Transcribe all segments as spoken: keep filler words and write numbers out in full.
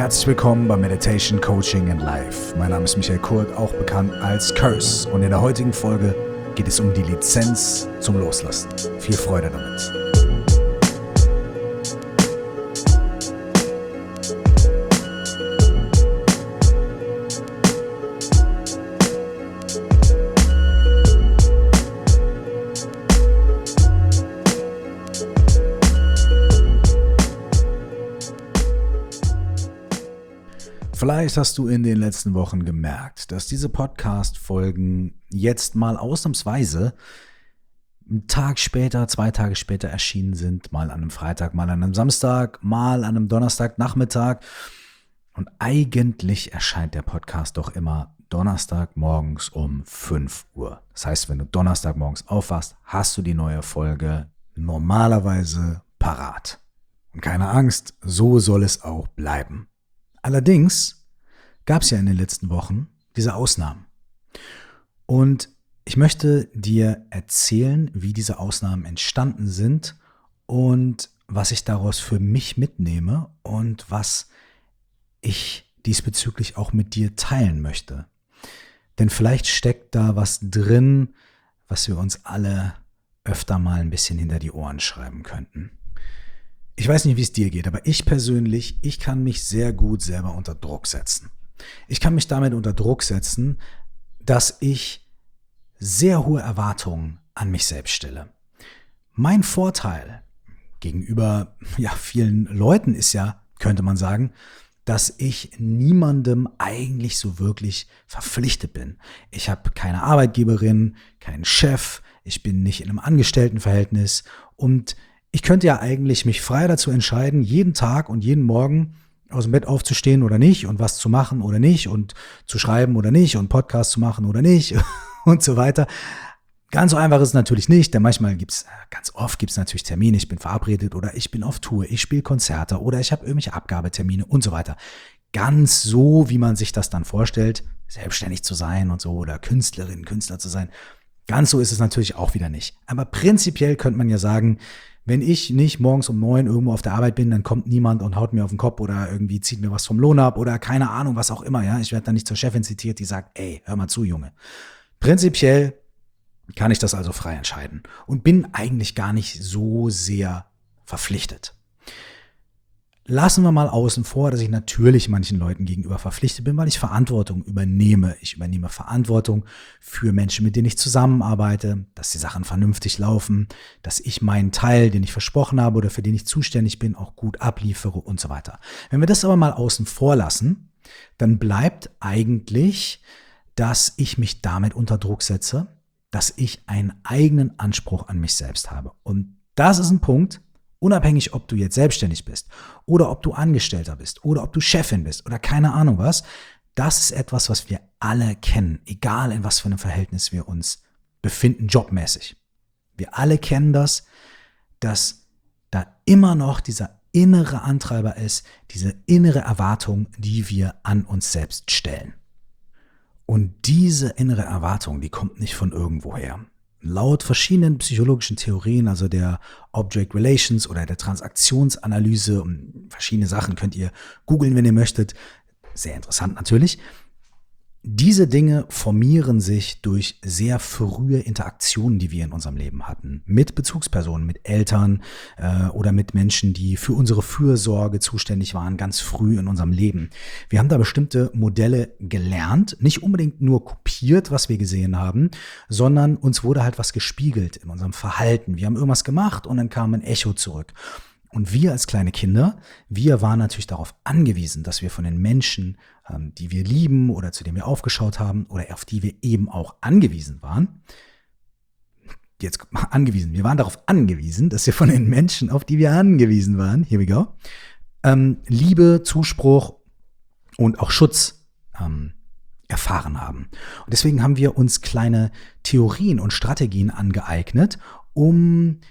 Herzlich willkommen bei Meditation, Coaching and Life. Mein Name ist Michael Kurt, auch bekannt als Curse. Und in der heutigen Folge geht es um die Lizenz zum Loslassen. Viel Freude damit. Vielleicht hast du in den letzten Wochen gemerkt, dass diese Podcast-Folgen jetzt mal ausnahmsweise einen Tag später, zwei Tage später erschienen sind, mal an einem Freitag, mal an einem Samstag, mal an einem Donnerstagnachmittag. Und eigentlich erscheint der Podcast doch immer Donnerstag morgens um fünf Uhr. Das heißt, wenn du Donnerstag morgens aufwachst, hast du die neue Folge normalerweise parat. Und keine Angst, so soll es auch bleiben. Allerdings gab es ja in den letzten Wochen diese Ausnahmen. Und ich möchte dir erzählen, wie diese Ausnahmen entstanden sind und was ich daraus für mich mitnehme und was ich diesbezüglich auch mit dir teilen möchte. Denn vielleicht steckt da was drin, was wir uns alle öfter mal ein bisschen hinter die Ohren schreiben könnten. Ich weiß nicht, wie es dir geht, aber ich persönlich, ich kann mich sehr gut selber unter Druck setzen. Ich kann mich damit unter Druck setzen, dass ich sehr hohe Erwartungen an mich selbst stelle. Mein Vorteil gegenüber ja, vielen Leuten ist ja, könnte man sagen, dass ich niemandem eigentlich so wirklich verpflichtet bin. Ich habe keine Arbeitgeberin, keinen Chef, ich bin nicht in einem Angestelltenverhältnis und ich könnte ja eigentlich mich frei dazu entscheiden, jeden Tag und jeden Morgen aus dem Bett aufzustehen oder nicht und was zu machen oder nicht und zu schreiben oder nicht und Podcast zu machen oder nicht und so weiter. Ganz so einfach ist es natürlich nicht, denn manchmal gibt's, ganz oft gibt es natürlich Termine, ich bin verabredet oder ich bin auf Tour, ich spiele Konzerte oder ich habe irgendwelche Abgabetermine und so weiter. Ganz so, wie man sich das dann vorstellt, selbstständig zu sein und so oder Künstlerin, Künstler zu sein. Ganz so ist es natürlich auch wieder nicht. Aber prinzipiell könnte man ja sagen, wenn ich nicht morgens um neun irgendwo auf der Arbeit bin, dann kommt niemand und haut mir auf den Kopf oder irgendwie zieht mir was vom Lohn ab oder keine Ahnung, was auch immer. Ja, ich werde dann nicht zur Chefin zitiert, die sagt, ey, hör mal zu, Junge. Prinzipiell kann ich das also frei entscheiden und bin eigentlich gar nicht so sehr verpflichtet. Lassen wir mal außen vor, dass ich natürlich manchen Leuten gegenüber verpflichtet bin, weil ich Verantwortung übernehme. Ich übernehme Verantwortung für Menschen, mit denen ich zusammenarbeite, dass die Sachen vernünftig laufen, dass ich meinen Teil, den ich versprochen habe oder für den ich zuständig bin, auch gut abliefere und so weiter. Wenn wir das aber mal außen vor lassen, dann bleibt eigentlich, dass ich mich damit unter Druck setze, dass ich einen eigenen Anspruch an mich selbst habe. Und das ist ein Punkt, unabhängig, ob du jetzt selbstständig bist oder ob du Angestellter bist oder ob du Chefin bist oder keine Ahnung was, das ist etwas, was wir alle kennen, egal in was für einem Verhältnis wir uns befinden, jobmäßig. Wir alle kennen das, dass da immer noch dieser innere Antreiber ist, diese innere Erwartung, die wir an uns selbst stellen. Und diese innere Erwartung, die kommt nicht von irgendwoher. Laut verschiedenen psychologischen Theorien, also der Object Relations oder der Transaktionsanalyse, und verschiedene Sachen könnt ihr googeln, wenn ihr möchtet. Sehr interessant natürlich. Diese Dinge formieren sich durch sehr frühe Interaktionen, die wir in unserem Leben hatten. Mit Bezugspersonen, mit Eltern äh, oder mit Menschen, die für unsere Fürsorge zuständig waren, ganz früh in unserem Leben. Wir haben da bestimmte Modelle gelernt, nicht unbedingt nur kopiert, was wir gesehen haben, sondern uns wurde halt was gespiegelt in unserem Verhalten. Wir haben irgendwas gemacht und dann kam ein Echo zurück. Und wir als kleine Kinder, wir waren natürlich darauf angewiesen, dass wir von den Menschen, ähm, die wir lieben oder zu denen wir aufgeschaut haben oder auf die wir eben auch angewiesen waren, jetzt angewiesen, wir waren darauf angewiesen, dass wir von den Menschen, auf die wir angewiesen waren, here we go, ähm, Liebe, Zuspruch und auch Schutz ähm, erfahren haben. Und deswegen haben wir uns kleine Theorien und Strategien angeeignet, um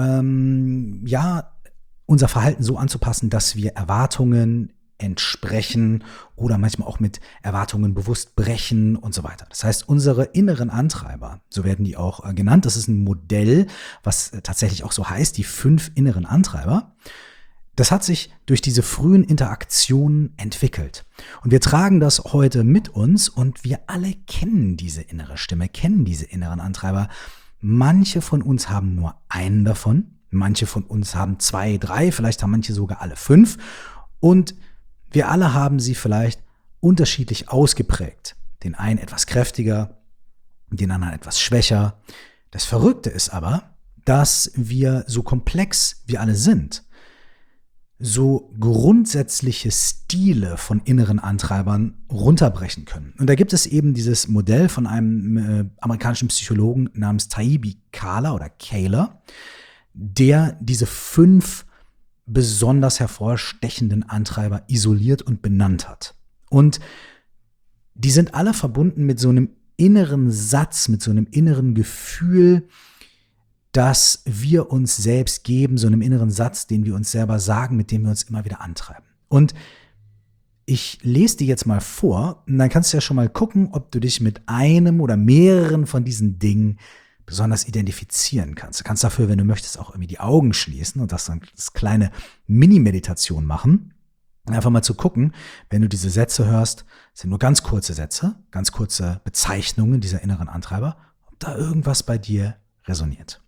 ähm, ja, unser Verhalten so anzupassen, dass wir Erwartungen entsprechen oder manchmal auch mit Erwartungen bewusst brechen und so weiter. Das heißt, unsere inneren Antreiber, so werden die auch äh, genannt, das ist ein Modell, was äh, tatsächlich auch so heißt, die fünf inneren Antreiber, Das hat sich durch diese frühen Interaktionen entwickelt. Und wir tragen das heute mit uns und wir alle kennen diese innere Stimme, kennen diese inneren Antreiber. Manche von uns haben nur einen davon, manche von uns haben zwei, drei, vielleicht haben manche sogar alle fünf. Und wir alle haben sie vielleicht unterschiedlich ausgeprägt. Den einen etwas kräftiger, den anderen etwas schwächer. Das Verrückte ist aber, dass wir, so komplex wir alle sind, so grundsätzliche Stile von inneren Antreibern runterbrechen können. Und da gibt es eben dieses Modell von einem äh, amerikanischen Psychologen namens Taibbi Kahler oder Kahler, der diese fünf besonders hervorstechenden Antreiber isoliert und benannt hat. Und die sind alle verbunden mit so einem inneren Satz, mit so einem inneren Gefühl, das wir uns selbst geben, so einem inneren Satz, den wir uns selber sagen, mit dem wir uns immer wieder antreiben. Und ich lese dir jetzt mal vor, und dann kannst du ja schon mal gucken, ob du dich mit einem oder mehreren von diesen Dingen besonders identifizieren kannst. Du kannst dafür, wenn du möchtest, auch irgendwie die Augen schließen und das dann als kleine Mini-Meditation machen. Einfach mal zu gucken, wenn du diese Sätze hörst, das sind nur ganz kurze Sätze, ganz kurze Bezeichnungen dieser inneren Antreiber, ob da irgendwas bei dir resoniert.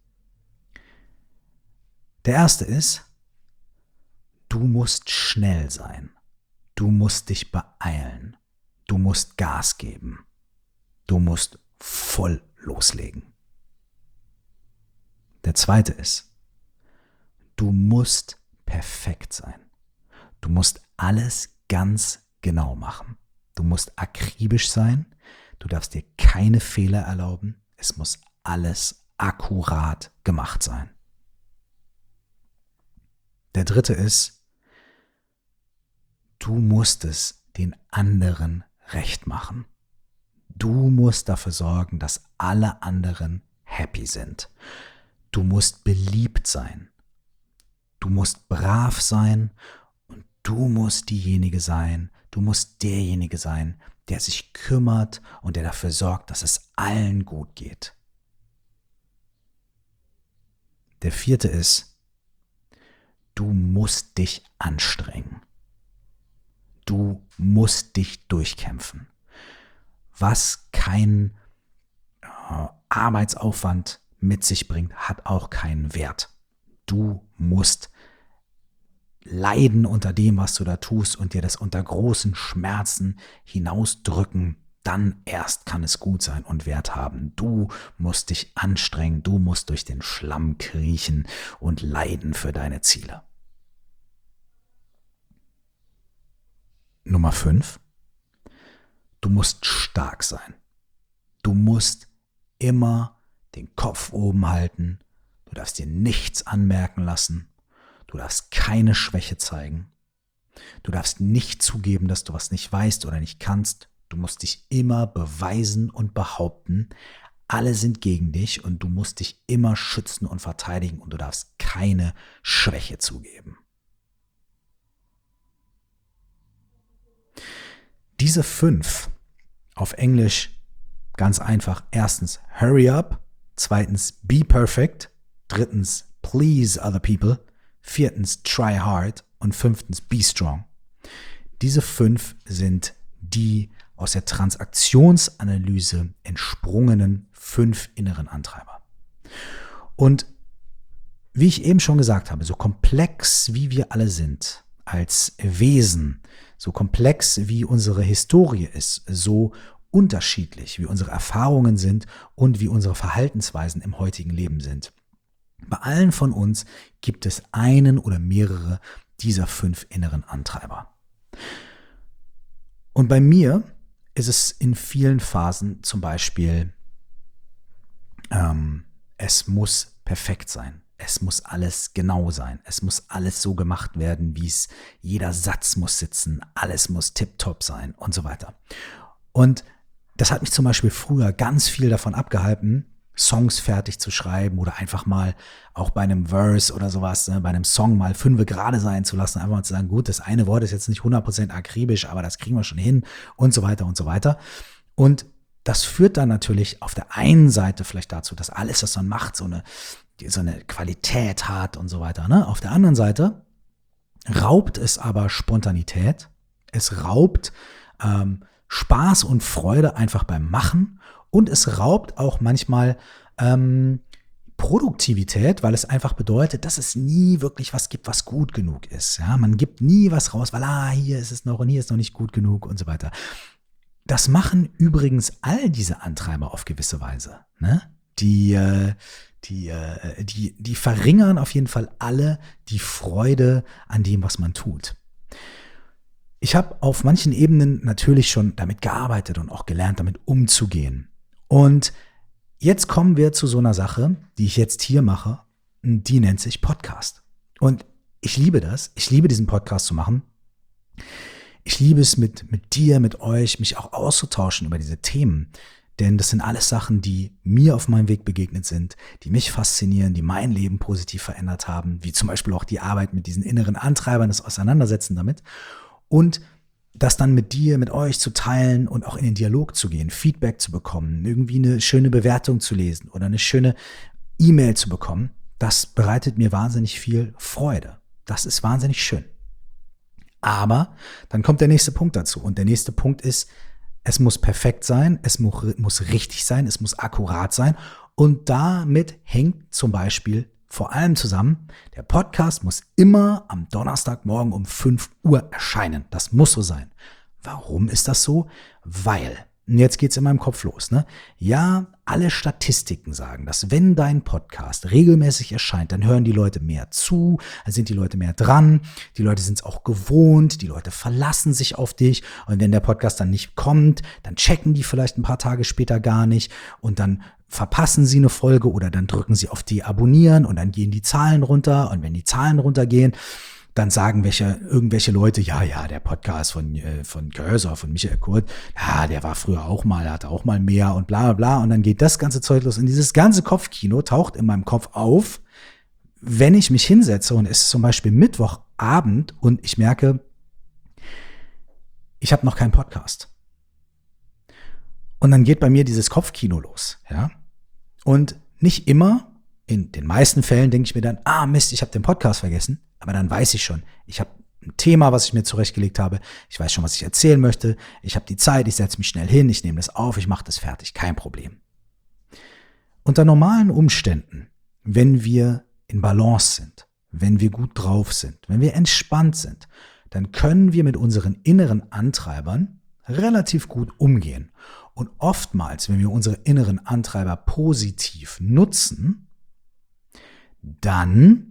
Der erste ist, du musst schnell sein. Du musst dich beeilen. Du musst Gas geben. Du musst voll loslegen. Der zweite ist, du musst perfekt sein. Du musst alles ganz genau machen. Du musst akribisch sein. Du darfst dir keine Fehler erlauben. Es muss alles akkurat gemacht sein. Der dritte ist, du musst es den anderen recht machen. Du musst dafür sorgen, dass alle anderen happy sind. Du musst beliebt sein. Du musst brav sein und du musst diejenige sein, du musst derjenige sein, der sich kümmert und der dafür sorgt, dass es allen gut geht. Der vierte ist, du musst dich anstrengen. Du musst dich durchkämpfen. Was kein äh, Arbeitsaufwand mit sich bringt, hat auch keinen Wert. Du musst leiden unter dem, was du da tust und dir das unter großen Schmerzen hinausdrücken. Dann erst kann es gut sein und Wert haben. Du musst dich anstrengen, du musst durch den Schlamm kriechen und leiden für deine Ziele. Nummer fünf. Du musst stark sein. Du musst immer den Kopf oben halten. Du darfst dir nichts anmerken lassen. Du darfst keine Schwäche zeigen. Du darfst nicht zugeben, dass du was nicht weißt oder nicht kannst. Du musst dich immer beweisen und behaupten. Alle sind gegen dich und du musst dich immer schützen und verteidigen und du darfst keine Schwäche zugeben. Diese fünf, auf Englisch ganz einfach, erstens hurry up, zweitens be perfect, drittens please other people, viertens try hard und fünftens be strong. Diese fünf sind die aus der Transaktionsanalyse entsprungenen fünf inneren Antreiber. Und wie ich eben schon gesagt habe, so komplex wie wir alle sind als Wesen, so komplex wie unsere Historie ist, so unterschiedlich wie unsere Erfahrungen sind und wie unsere Verhaltensweisen im heutigen Leben sind. Bei allen von uns gibt es einen oder mehrere dieser fünf inneren Antreiber. Und bei mir ist es in vielen Phasen zum Beispiel, ähm, es muss perfekt sein. Es muss alles genau sein. Es muss alles so gemacht werden, wie es, jeder Satz muss sitzen, alles muss tipptopp sein und so weiter. Und das hat mich zum Beispiel früher ganz viel davon abgehalten, Songs fertig zu schreiben oder einfach mal auch bei einem Verse oder sowas, ne, bei einem Song mal fünfe gerade sein zu lassen, einfach mal zu sagen, gut, das eine Wort ist jetzt nicht hundert Prozent akribisch, aber das kriegen wir schon hin und so weiter und so weiter. Und das führt dann natürlich auf der einen Seite vielleicht dazu, dass alles, was man macht, so eine, so eine Qualität hat und so weiter. Ne? Auf der anderen Seite raubt es aber Spontanität, es raubt ähm, Spaß und Freude einfach beim Machen und es raubt auch manchmal ähm, Produktivität, weil es einfach bedeutet, dass es nie wirklich was gibt, was gut genug ist. Ja, man gibt nie was raus, weil ah, hier ist es noch und hier ist noch nicht gut genug und so weiter. Das machen übrigens all diese Antreiber auf gewisse Weise. Ne? Die, äh, die, äh, die, die verringern auf jeden Fall alle die Freude an dem, was man tut. Ich habe auf manchen Ebenen natürlich schon damit gearbeitet und auch gelernt, damit umzugehen. Und jetzt kommen wir zu so einer Sache, die ich jetzt hier mache, die nennt sich Podcast. Und ich liebe das. Ich liebe diesen Podcast zu machen. Ich liebe es mit, mit dir, mit euch, mich auch auszutauschen über diese Themen. Denn das sind alles Sachen, die mir auf meinem Weg begegnet sind, die mich faszinieren, die mein Leben positiv verändert haben, wie zum Beispiel auch die Arbeit mit diesen inneren Antreibern, das Auseinandersetzen damit. Und das dann mit dir, mit euch zu teilen und auch in den Dialog zu gehen, Feedback zu bekommen, irgendwie eine schöne Bewertung zu lesen oder eine schöne E-Mail zu bekommen, das bereitet mir wahnsinnig viel Freude. Das ist wahnsinnig schön. Aber dann kommt der nächste Punkt dazu. Und der nächste Punkt ist, es muss perfekt sein, es muss, muss richtig sein, es muss akkurat sein. Und damit hängt zum Beispiel vor allem zusammen, der Podcast muss immer am Donnerstagmorgen um fünf Uhr erscheinen. Das muss so sein. Warum ist das so? Weil, und jetzt geht's in meinem Kopf los, ne? Ja, alle Statistiken sagen, dass wenn dein Podcast regelmäßig erscheint, dann hören die Leute mehr zu, dann sind die Leute mehr dran, die Leute sind es auch gewohnt, die Leute verlassen sich auf dich und wenn der Podcast dann nicht kommt, dann checken die vielleicht ein paar Tage später gar nicht und dann verpassen sie eine Folge oder dann drücken sie auf Deabonnieren und dann gehen die Zahlen runter und wenn die Zahlen runtergehen, dann sagen welche, irgendwelche Leute, ja, ja, der Podcast von, äh, von Körser, von Michael Kurt, ja, der war früher auch mal, hatte auch mal mehr und bla, bla, bla. Und dann geht das ganze Zeug los. Und dieses ganze Kopfkino taucht in meinem Kopf auf, wenn ich mich hinsetze und es ist zum Beispiel Mittwochabend und ich merke, ich habe noch keinen Podcast. Und dann geht bei mir dieses Kopfkino los, ja. Und nicht immer, in den meisten Fällen denke ich mir dann, ah Mist, ich habe den Podcast vergessen. Aber dann weiß ich schon, ich habe ein Thema, was ich mir zurechtgelegt habe. Ich weiß schon, was ich erzählen möchte. Ich habe die Zeit, ich setze mich schnell hin, ich nehme das auf, ich mache das fertig, kein Problem. Unter normalen Umständen, wenn wir in Balance sind, wenn wir gut drauf sind, wenn wir entspannt sind, dann können wir mit unseren inneren Antreibern relativ gut umgehen. Und oftmals, wenn wir unsere inneren Antreiber positiv nutzen, dann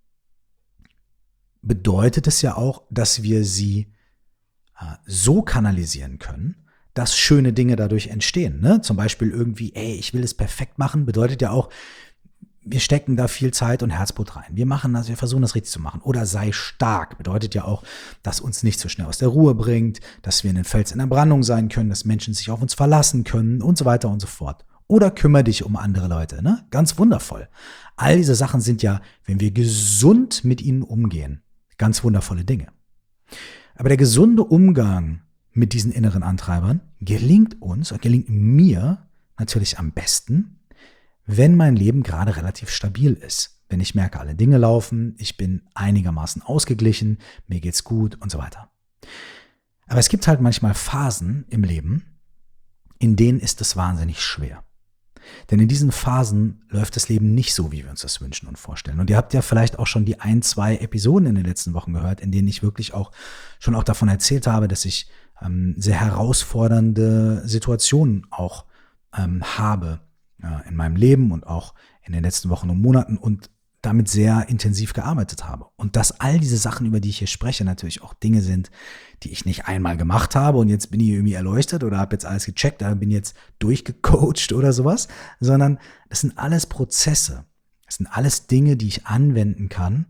bedeutet es ja auch, dass wir sie äh, so kanalisieren können, dass schöne Dinge dadurch entstehen. Ne? Zum Beispiel irgendwie, ey, ich will es perfekt machen, bedeutet ja auch, wir stecken da viel Zeit und Herzblut rein. Wir machen das, wir versuchen das richtig zu machen. Oder sei stark, bedeutet ja auch, dass uns nicht so schnell aus der Ruhe bringt, dass wir einen Fels in der Brandung sein können, dass Menschen sich auf uns verlassen können und so weiter und so fort. Oder kümmere dich um andere Leute, ne? Ganz wundervoll. All diese Sachen sind ja, wenn wir gesund mit ihnen umgehen, ganz wundervolle Dinge. Aber der gesunde Umgang mit diesen inneren Antreibern gelingt uns und gelingt mir natürlich am besten, wenn mein Leben gerade relativ stabil ist. Wenn ich merke, alle Dinge laufen, ich bin einigermaßen ausgeglichen, mir geht's gut und so weiter. Aber es gibt halt manchmal Phasen im Leben, in denen ist es wahnsinnig schwer. Denn in diesen Phasen läuft das Leben nicht so, wie wir uns das wünschen und vorstellen. Und ihr habt ja vielleicht auch schon die ein, zwei Episoden in den letzten Wochen gehört, in denen ich wirklich auch schon auch davon erzählt habe, dass ich ähm, sehr herausfordernde Situationen auch ähm, habe äh, in meinem Leben und auch in den letzten Wochen und Monaten und damit sehr intensiv gearbeitet habe. Und dass all diese Sachen, über die ich hier spreche, natürlich auch Dinge sind, die ich nicht einmal gemacht habe und jetzt bin ich irgendwie erleuchtet oder habe jetzt alles gecheckt, oder bin jetzt durchgecoacht oder sowas, sondern das sind alles Prozesse. Das sind alles Dinge, die ich anwenden kann,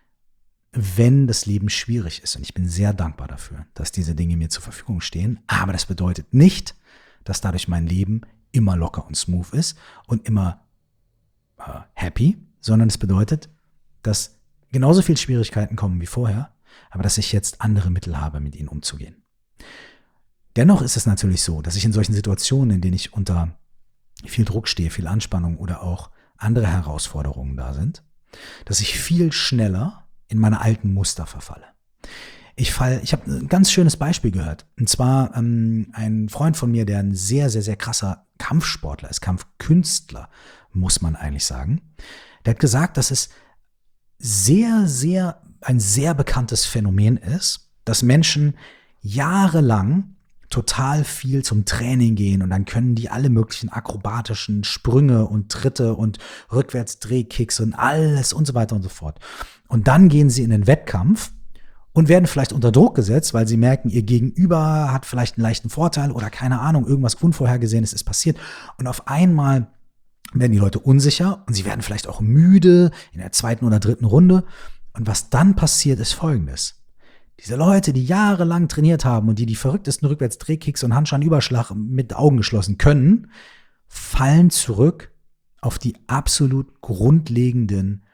wenn das Leben schwierig ist. Und ich bin sehr dankbar dafür, dass diese Dinge mir zur Verfügung stehen. Aber das bedeutet nicht, dass dadurch mein Leben immer locker und smooth ist und immer äh, happy, sondern es bedeutet, dass genauso viele Schwierigkeiten kommen wie vorher, aber dass ich jetzt andere Mittel habe, mit ihnen umzugehen. Dennoch ist es natürlich so, dass ich in solchen Situationen, in denen ich unter viel Druck stehe, viel Anspannung oder auch andere Herausforderungen da sind, dass ich viel schneller in meine alten Muster verfalle. Ich fall, ich habe ein ganz schönes Beispiel gehört. Und zwar ähm, ein Freund von mir, der ein sehr, sehr, sehr krasser Kampfsportler ist, Kampfkünstler, muss man eigentlich sagen. Der hat gesagt, dass es sehr, sehr, ein sehr bekanntes Phänomen ist, dass Menschen jahrelang total viel zum Training gehen und dann können die alle möglichen akrobatischen Sprünge und Tritte und Rückwärtsdrehkicks und alles und so weiter und so fort. Und dann gehen sie in den Wettkampf und werden vielleicht unter Druck gesetzt, weil sie merken, ihr Gegenüber hat vielleicht einen leichten Vorteil oder keine Ahnung, irgendwas Unvorhergesehenes ist passiert. Und auf einmal werden die Leute unsicher und sie werden vielleicht auch müde in der zweiten oder dritten Runde. Und was dann passiert, ist Folgendes. Diese Leute, die jahrelang trainiert haben und die die verrücktesten Rückwärtsdrehkicks und Handscheinüberschlag mit Augen geschlossen können, fallen zurück auf die absolut grundlegenden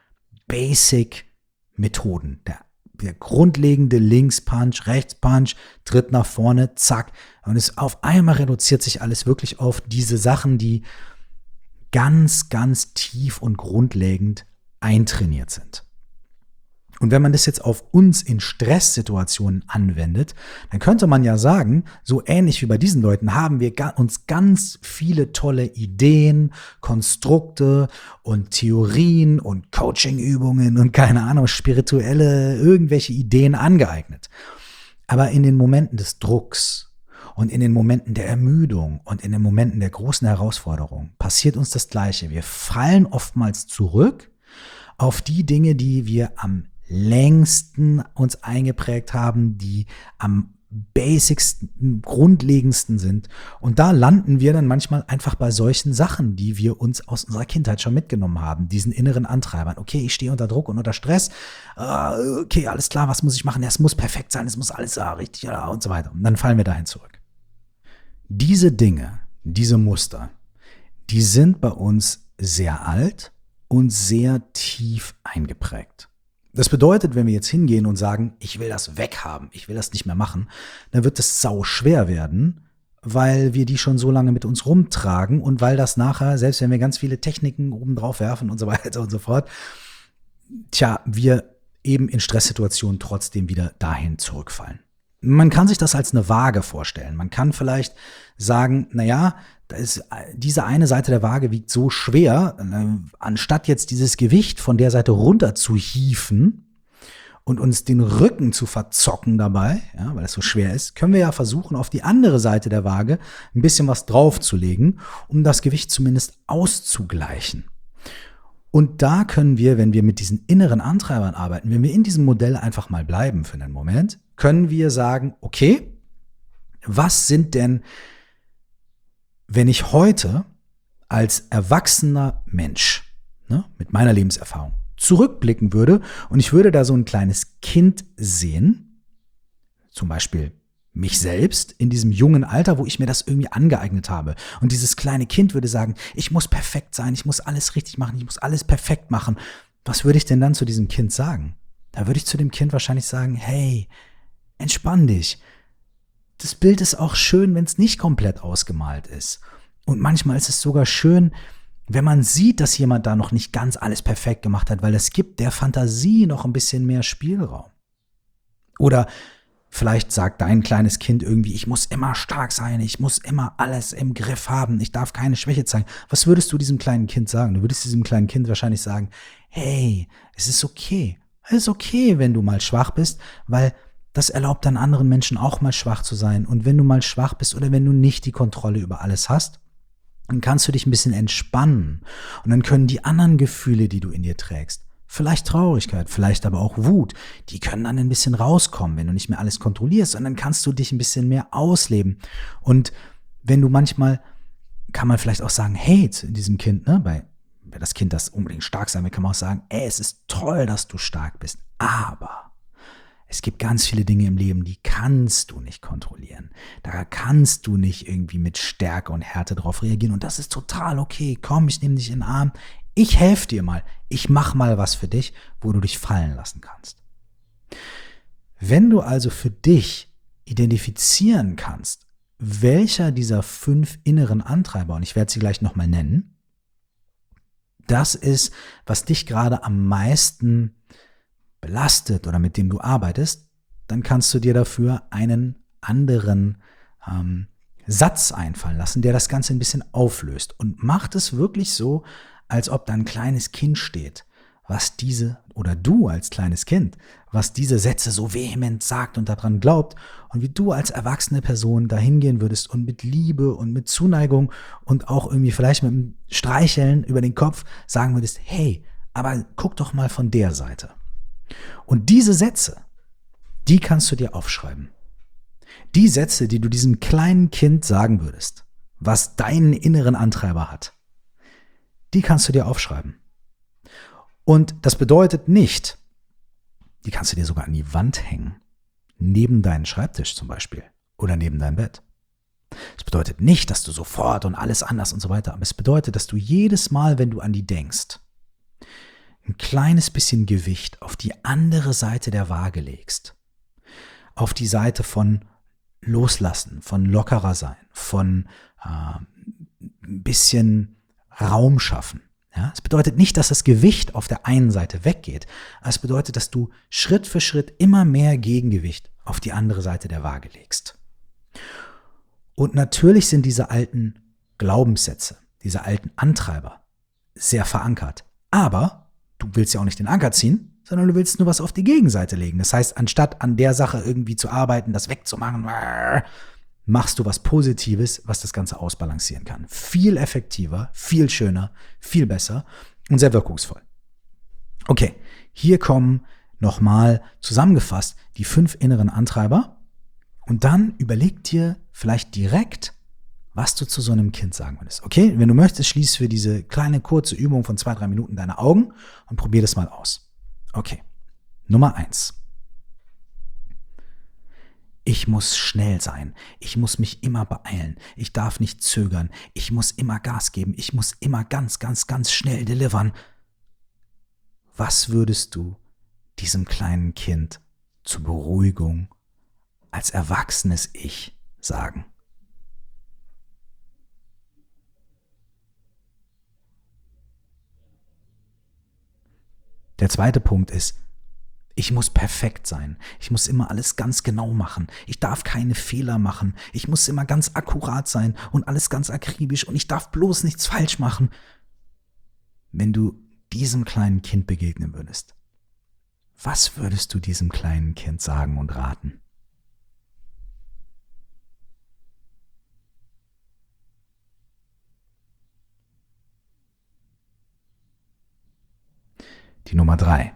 Basic-Methoden. Der, der grundlegende Links-Punch, Rechts-Punch, Tritt nach vorne, zack. Und es auf einmal reduziert sich alles wirklich auf diese Sachen, die ganz, ganz tief und grundlegend eintrainiert sind. Und wenn man das jetzt auf uns in Stresssituationen anwendet, dann könnte man ja sagen, so ähnlich wie bei diesen Leuten haben wir uns ganz viele tolle Ideen, Konstrukte und Theorien und Coachingübungen und keine Ahnung, spirituelle irgendwelche Ideen angeeignet. Aber in den Momenten des Drucks und in den Momenten der Ermüdung und in den Momenten der großen Herausforderung passiert uns das Gleiche. Wir fallen oftmals zurück auf die Dinge, die wir am längsten uns eingeprägt haben, die am basicsten, grundlegendsten sind. Und da landen wir dann manchmal einfach bei solchen Sachen, die wir uns aus unserer Kindheit schon mitgenommen haben, diesen inneren Antreibern. Okay, ich stehe unter Druck und unter Stress. Okay, alles klar, was muss ich machen? Es muss perfekt sein, es muss alles ja, richtig ja, und so weiter. Und dann fallen wir dahin zurück. Diese Dinge, diese Muster, die sind bei uns sehr alt und sehr tief eingeprägt. Das bedeutet, wenn wir jetzt hingehen und sagen, ich will das weghaben, ich will das nicht mehr machen, dann wird es sau schwer werden, weil wir die schon so lange mit uns rumtragen und weil das nachher, selbst wenn wir ganz viele Techniken oben drauf werfen und so weiter und so fort, tja, wir eben in Stresssituationen trotzdem wieder dahin zurückfallen. Man kann sich das als eine Waage vorstellen. Man kann vielleicht sagen, naja, da ist, diese eine Seite der Waage wiegt so schwer, äh, anstatt jetzt dieses Gewicht von der Seite runter zu hieven und uns den Rücken zu verzocken dabei, ja, weil es so schwer ist, können wir ja versuchen, auf die andere Seite der Waage ein bisschen was draufzulegen, um das Gewicht zumindest auszugleichen. Und da können wir, wenn wir mit diesen inneren Antreibern arbeiten, wenn wir in diesem Modell einfach mal bleiben für einen Moment, können wir sagen, okay, was sind denn, wenn ich heute als erwachsener Mensch, ne, mit meiner Lebenserfahrung zurückblicken würde und ich würde da so ein kleines Kind sehen, zum Beispiel mich selbst in diesem jungen Alter, wo ich mir das irgendwie angeeignet habe. Und dieses kleine Kind würde sagen, ich muss perfekt sein, ich muss alles richtig machen, ich muss alles perfekt machen. Was würde ich denn dann zu diesem Kind sagen? Da würde ich zu dem Kind wahrscheinlich sagen, hey, entspann dich. Das Bild ist auch schön, wenn es nicht komplett ausgemalt ist. Und manchmal ist es sogar schön, wenn man sieht, dass jemand da noch nicht ganz alles perfekt gemacht hat, weil es gibt der Fantasie noch ein bisschen mehr Spielraum. Oder vielleicht sagt dein kleines Kind irgendwie, ich muss immer stark sein, ich muss immer alles im Griff haben, ich darf keine Schwäche zeigen. Was würdest du diesem kleinen Kind sagen? Du würdest diesem kleinen Kind wahrscheinlich sagen, hey, es ist okay. Es ist okay, wenn du mal schwach bist, weil das erlaubt dann anderen Menschen auch mal schwach zu sein. Und wenn du mal schwach bist oder wenn du nicht die Kontrolle über alles hast, dann kannst du dich ein bisschen entspannen. Und dann können die anderen Gefühle, die du in dir trägst, vielleicht Traurigkeit, vielleicht aber auch Wut, die können dann ein bisschen rauskommen, wenn du nicht mehr alles kontrollierst. Und dann kannst du dich ein bisschen mehr ausleben. Und wenn du manchmal, kann man vielleicht auch sagen, hey, zu diesem Kind, ne, bei, wenn das Kind das unbedingt stark sein will, kann man auch sagen, ey, es ist toll, dass du stark bist. Aber es gibt ganz viele Dinge im Leben, die kannst du nicht kontrollieren. Da kannst du nicht irgendwie mit Stärke und Härte drauf reagieren. Und das ist total okay. Komm, ich nehme dich in den Arm. Ich helfe dir mal. Ich mache mal was für dich, wo du dich fallen lassen kannst. Wenn du also für dich identifizieren kannst, welcher dieser fünf inneren Antreiber, und ich werde sie gleich nochmal nennen, das ist, was dich gerade am meisten belastet oder mit dem du arbeitest, dann kannst du dir dafür einen anderen ähm, Satz einfallen lassen, der das Ganze ein bisschen auflöst. Und macht es wirklich so, als ob da ein kleines Kind steht, was diese, oder du als kleines Kind, was diese Sätze so vehement sagt und daran glaubt, und wie du als erwachsene Person dahin gehen würdest und mit Liebe und mit Zuneigung und auch irgendwie vielleicht mit einem Streicheln über den Kopf sagen würdest, hey, aber guck doch mal von der Seite. Und diese Sätze, die kannst du dir aufschreiben. Die Sätze, die du diesem kleinen Kind sagen würdest, was deinen inneren Antreiber hat, die kannst du dir aufschreiben. Und das bedeutet nicht, die kannst du dir sogar an die Wand hängen, neben deinen Schreibtisch zum Beispiel oder neben dein Bett. Es bedeutet nicht, dass du sofort und alles anders und so weiter, aber es bedeutet, dass du jedes Mal, wenn du an die denkst, ein kleines bisschen Gewicht auf die andere Seite der Waage legst. Auf die Seite von Loslassen, von lockerer sein, von äh, ein bisschen Raum schaffen. Ja, es bedeutet nicht, dass das Gewicht auf der einen Seite weggeht. Es bedeutet, dass du Schritt für Schritt immer mehr Gegengewicht auf die andere Seite der Waage legst. Und natürlich sind diese alten Glaubenssätze, diese alten Antreiber sehr verankert. Aber du willst ja auch nicht den Anker ziehen, sondern du willst nur was auf die Gegenseite legen. Das heißt, anstatt an der Sache irgendwie zu arbeiten, das wegzumachen, machst du was Positives, was das Ganze ausbalancieren kann. Viel effektiver, viel schöner, viel besser und sehr wirkungsvoll. Okay, hier kommen nochmal zusammengefasst die fünf inneren Antreiber und dann überleg dir vielleicht direkt, was du zu so einem Kind sagen würdest. Okay, wenn du möchtest, schließ für diese kleine kurze Übung von zwei, drei Minuten deine Augen und probier das mal aus. Okay, Nummer eins. Ich muss schnell sein. Ich muss mich immer beeilen. Ich darf nicht zögern. Ich muss immer Gas geben. Ich muss immer ganz, ganz, ganz schnell delivern. Was würdest du diesem kleinen Kind zur Beruhigung als erwachsenes Ich sagen? Der zweite Punkt ist, ich muss perfekt sein. Ich muss immer alles ganz genau machen. Ich darf keine Fehler machen. Ich muss immer ganz akkurat sein und alles ganz akribisch und ich darf bloß nichts falsch machen. Wenn du diesem kleinen Kind begegnen würdest, was würdest du diesem kleinen Kind sagen und raten? Die Nummer drei.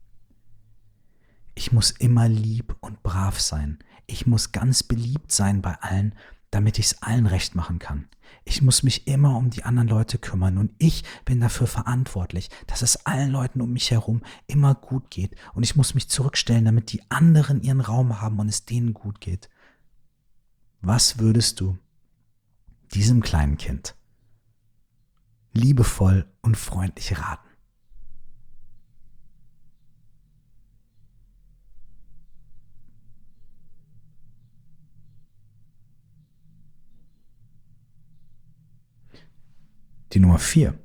Ich muss immer lieb und brav sein. Ich muss ganz beliebt sein bei allen, damit ich es allen recht machen kann. Ich muss mich immer um die anderen Leute kümmern und ich bin dafür verantwortlich, dass es allen Leuten um mich herum immer gut geht und ich muss mich zurückstellen, damit die anderen ihren Raum haben und es denen gut geht. Was würdest du diesem kleinen Kind liebevoll und freundlich raten? Die Nummer vier.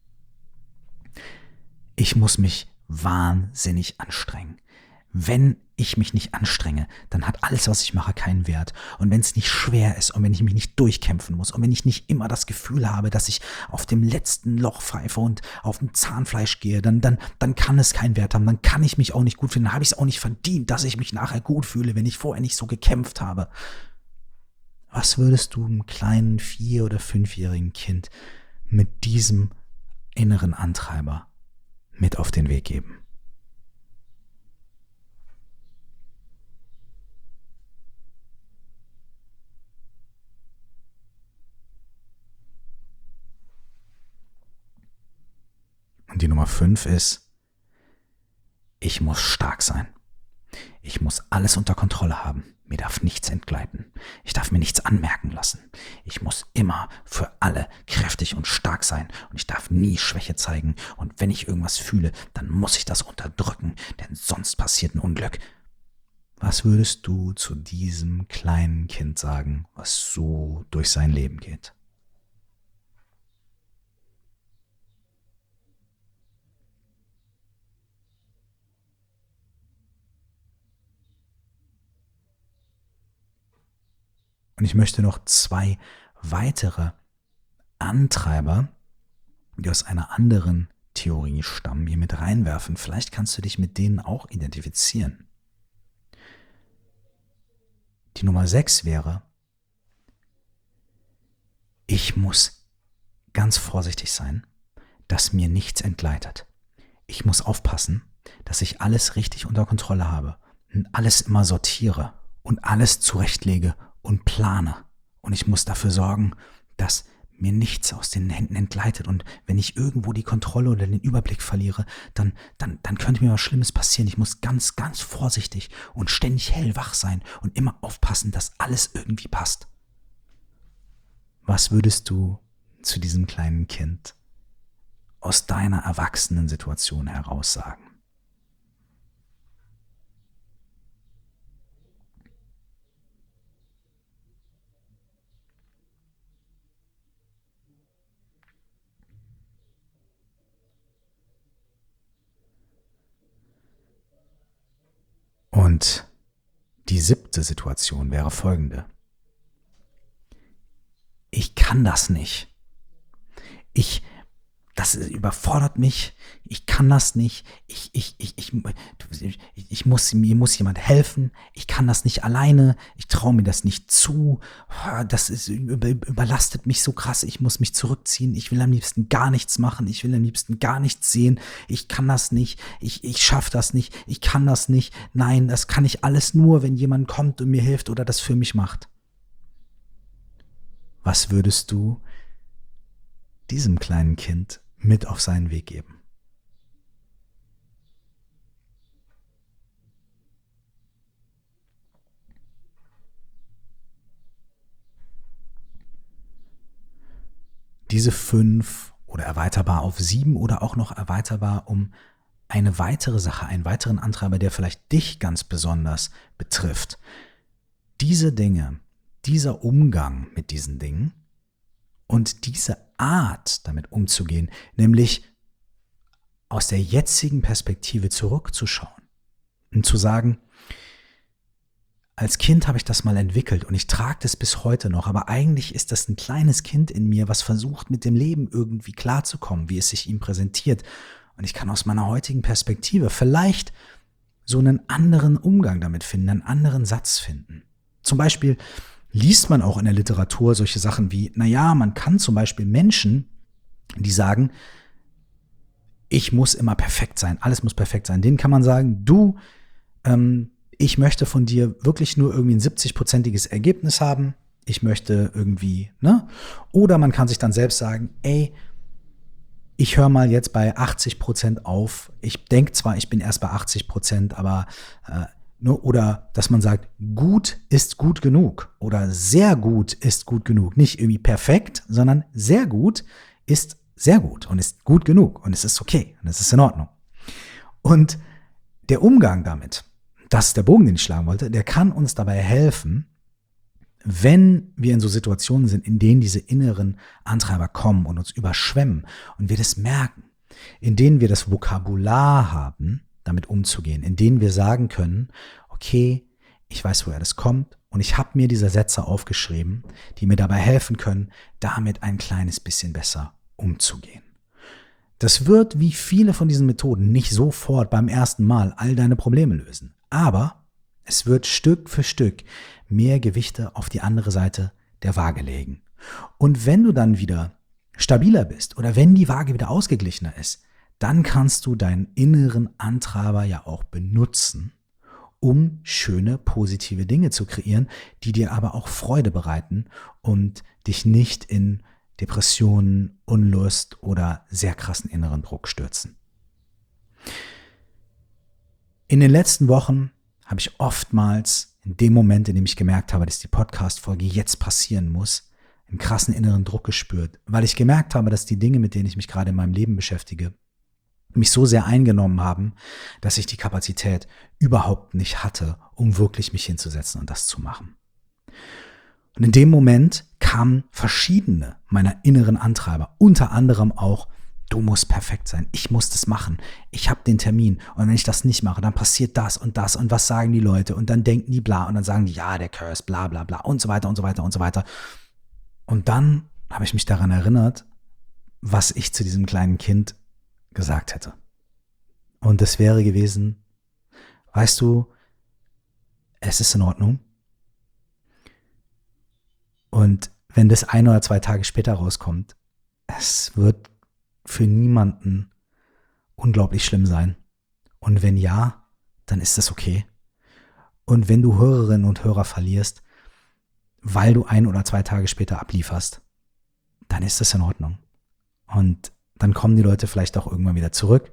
Ich muss mich wahnsinnig anstrengen. Wenn ich mich nicht anstrenge, dann hat alles, was ich mache, keinen Wert. Und wenn es nicht schwer ist und wenn ich mich nicht durchkämpfen muss und wenn ich nicht immer das Gefühl habe, dass ich auf dem letzten Loch pfeife und auf dem Zahnfleisch gehe, dann, dann, dann kann es keinen Wert haben. Dann kann ich mich auch nicht gut fühlen. Dann habe ich es auch nicht verdient, dass ich mich nachher gut fühle, wenn ich vorher nicht so gekämpft habe. Was würdest du einem kleinen vier- oder fünfjährigen Kind mit diesem inneren Antreiber mit auf den Weg geben? Und die Nummer fünf ist, ich muss stark sein. Ich muss alles unter Kontrolle haben. Mir darf nichts entgleiten. Ich darf mir nichts anmerken lassen. Ich muss immer für alle kräftig und stark sein und ich darf nie Schwäche zeigen. Und wenn ich irgendwas fühle, dann muss ich das unterdrücken, denn sonst passiert ein Unglück. Was würdest du zu diesem kleinen Kind sagen, was so durch sein Leben geht? Und ich möchte noch zwei weitere Antreiber, die aus einer anderen Theorie stammen, hier mit reinwerfen. Vielleicht kannst du dich mit denen auch identifizieren. Die Nummer sechs wäre, ich muss ganz vorsichtig sein, dass mir nichts entgleitet. Ich muss aufpassen, dass ich alles richtig unter Kontrolle habe und alles immer sortiere und alles zurechtlege und plane. Und ich muss dafür sorgen, dass mir nichts aus den Händen entgleitet. Und wenn ich irgendwo die Kontrolle oder den Überblick verliere, dann, dann, dann könnte mir was Schlimmes passieren. Ich muss ganz, ganz vorsichtig und ständig hellwach sein und immer aufpassen, dass alles irgendwie passt. Was würdest du zu diesem kleinen Kind aus deiner Erwachsenen-Situation heraus sagen? Und die siebte Situation wäre folgende. Ich kann das nicht. Ich, das überfordert mich. Ich kann das nicht. Ich, ich, ich, ich, ich, ich muss, mir muss jemand helfen. Ich kann das nicht alleine. Ich traue mir das nicht zu. Das ist, über, überlastet mich so krass. Ich muss mich zurückziehen. Ich will am liebsten gar nichts machen. Ich will am liebsten gar nichts sehen. Ich kann das nicht. Ich, ich schaffe das nicht. Ich kann das nicht. Nein, das kann ich alles nur, wenn jemand kommt und mir hilft oder das für mich macht. Was würdest du diesem kleinen Kind mit auf seinen Weg geben? Diese fünf oder erweiterbar auf sieben oder auch noch erweiterbar um eine weitere Sache, einen weiteren Antreiber, der vielleicht dich ganz besonders betrifft. Diese Dinge, dieser Umgang mit diesen Dingen und diese Art, damit umzugehen, nämlich aus der jetzigen Perspektive zurückzuschauen und zu sagen, als Kind habe ich das mal entwickelt und ich trage das bis heute noch, aber eigentlich ist das ein kleines Kind in mir, was versucht, mit dem Leben irgendwie klarzukommen, wie es sich ihm präsentiert. Und ich kann aus meiner heutigen Perspektive vielleicht so einen anderen Umgang damit finden, einen anderen Satz finden. Zum Beispiel liest man auch in der Literatur solche Sachen wie, naja, man kann zum Beispiel Menschen, die sagen, ich muss immer perfekt sein, alles muss perfekt sein, denen kann man sagen, du, ähm, ich möchte von dir wirklich nur irgendwie ein siebzig-prozentiges Ergebnis haben, ich möchte irgendwie, ne? Oder man kann sich dann selbst sagen, ey, ich höre mal jetzt bei achtzig Prozent auf, ich denke zwar, ich bin erst bei achtzig Prozent, aber äh, oder dass man sagt, gut ist gut genug oder sehr gut ist gut genug. Nicht irgendwie perfekt, sondern sehr gut ist sehr gut und ist gut genug und es ist okay und es ist in Ordnung. Und der Umgang damit, das ist der Bogen, den ich schlagen wollte, der kann uns dabei helfen, wenn wir in so Situationen sind, in denen diese inneren Antreiber kommen und uns überschwemmen und wir das merken, in denen wir das Vokabular haben, damit umzugehen, in denen wir sagen können, okay, ich weiß, woher das kommt und ich habe mir diese Sätze aufgeschrieben, die mir dabei helfen können, damit ein kleines bisschen besser umzugehen. Das wird, wie viele von diesen Methoden, nicht sofort beim ersten Mal all deine Probleme lösen, aber es wird Stück für Stück mehr Gewichte auf die andere Seite der Waage legen. Und wenn du dann wieder stabiler bist oder wenn die Waage wieder ausgeglichener ist, dann kannst du deinen inneren Antreiber ja auch benutzen, um schöne, positive Dinge zu kreieren, die dir aber auch Freude bereiten und dich nicht in Depressionen, Unlust oder sehr krassen inneren Druck stürzen. In den letzten Wochen habe ich oftmals in dem Moment, in dem ich gemerkt habe, dass die Podcast-Folge jetzt passieren muss, einen krassen inneren Druck gespürt, weil ich gemerkt habe, dass die Dinge, mit denen ich mich gerade in meinem Leben beschäftige, mich so sehr eingenommen haben, dass ich die Kapazität überhaupt nicht hatte, um wirklich mich hinzusetzen und das zu machen. Und in dem Moment kamen verschiedene meiner inneren Antreiber, unter anderem auch Du musst perfekt sein. Ich muss das machen. Ich habe den Termin. Und wenn ich das nicht mache, dann passiert das und das. Und was sagen die Leute? Und dann denken die bla. Und dann sagen die, ja, der Curse, bla bla bla. Und so weiter und so weiter und so weiter. Und dann habe ich mich daran erinnert, was ich zu diesem kleinen Kind gesagt hätte. Und das wäre gewesen, weißt du, es ist in Ordnung. Und wenn das ein oder zwei Tage später rauskommt, es wird für niemanden unglaublich schlimm sein. Und wenn ja, dann ist das okay. Und wenn du Hörerinnen und Hörer verlierst, weil du ein oder zwei Tage später ablieferst, dann ist das in Ordnung. Und dann kommen die Leute vielleicht auch irgendwann wieder zurück.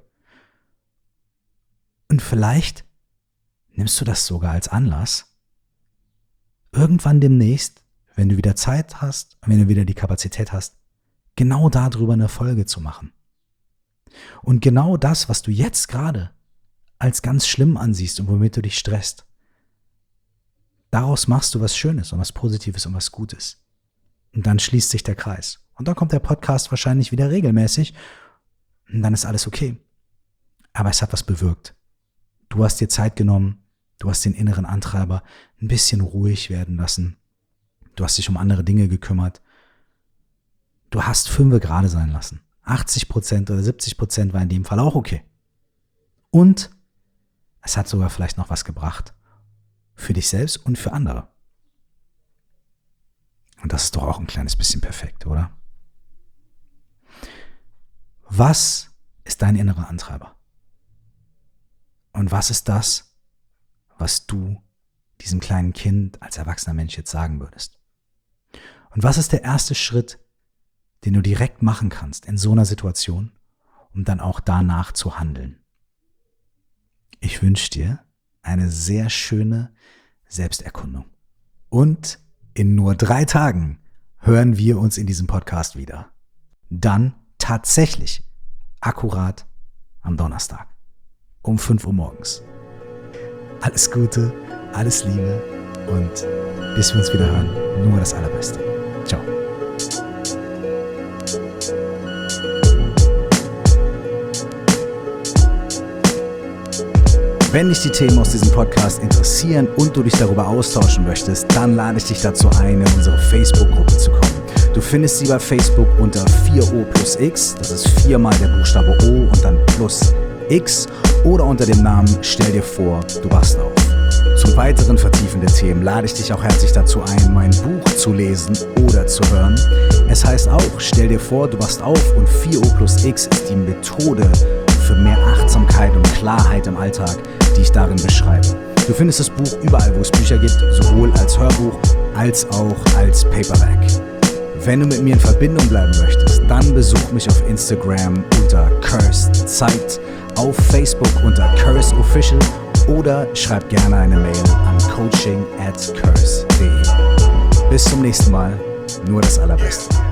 Und vielleicht nimmst du das sogar als Anlass, irgendwann demnächst, wenn du wieder Zeit hast, wenn du wieder die Kapazität hast, genau darüber eine Folge zu machen. Und genau das, was du jetzt gerade als ganz schlimm ansiehst und womit du dich stresst, daraus machst du was Schönes und was Positives und was Gutes. Und dann schließt sich der Kreis. Und dann kommt der Podcast wahrscheinlich wieder regelmäßig und dann ist alles okay. Aber es hat was bewirkt. Du hast dir Zeit genommen, du hast den inneren Antreiber ein bisschen ruhig werden lassen. Du hast dich um andere Dinge gekümmert. Du hast fünfe gerade sein lassen. achtzig Prozent oder siebzig Prozent war in dem Fall auch okay. Und es hat sogar vielleicht noch was gebracht. Für dich selbst und für andere. Und das ist doch auch ein kleines bisschen perfekt, oder? Was ist dein innerer Antreiber? Und was ist das, was du diesem kleinen Kind als erwachsener Mensch jetzt sagen würdest? Und was ist der erste Schritt, den du direkt machen kannst in so einer Situation, um dann auch danach zu handeln? Ich wünsche dir eine sehr schöne Selbsterkundung. Und in nur drei Tagen hören wir uns in diesem Podcast wieder. Dann tatsächlich akkurat am Donnerstag um fünf Uhr morgens. Alles Gute, alles Liebe und bis wir uns wieder hören, nur das Allerbeste. Ciao. Wenn dich die Themen aus diesem Podcast interessieren und du dich darüber austauschen möchtest, dann lade ich dich dazu ein, in unsere Facebook-Gruppe zu kommen. Du findest sie bei Facebook unter vier O plus X, das ist viermal der Buchstabe O und dann plus X, oder unter dem Namen Stell dir vor, du wachst auf. Zu weiteren vertiefenden Themen lade ich dich auch herzlich dazu ein, mein Buch zu lesen oder zu hören. Es heißt auch, stell dir vor, du wachst auf und vier O plus X ist die Methode für mehr Achtsamkeit und Klarheit im Alltag, die ich darin beschreibe. Du findest das Buch überall, wo es Bücher gibt, sowohl als Hörbuch als auch als Paperback. Wenn du mit mir in Verbindung bleiben möchtest, dann besuch mich auf Instagram unter Cursed Zeit, auf Facebook unter Curse Official oder schreib gerne eine Mail an coaching at curse punkt de. Bis zum nächsten Mal, nur das Allerbeste.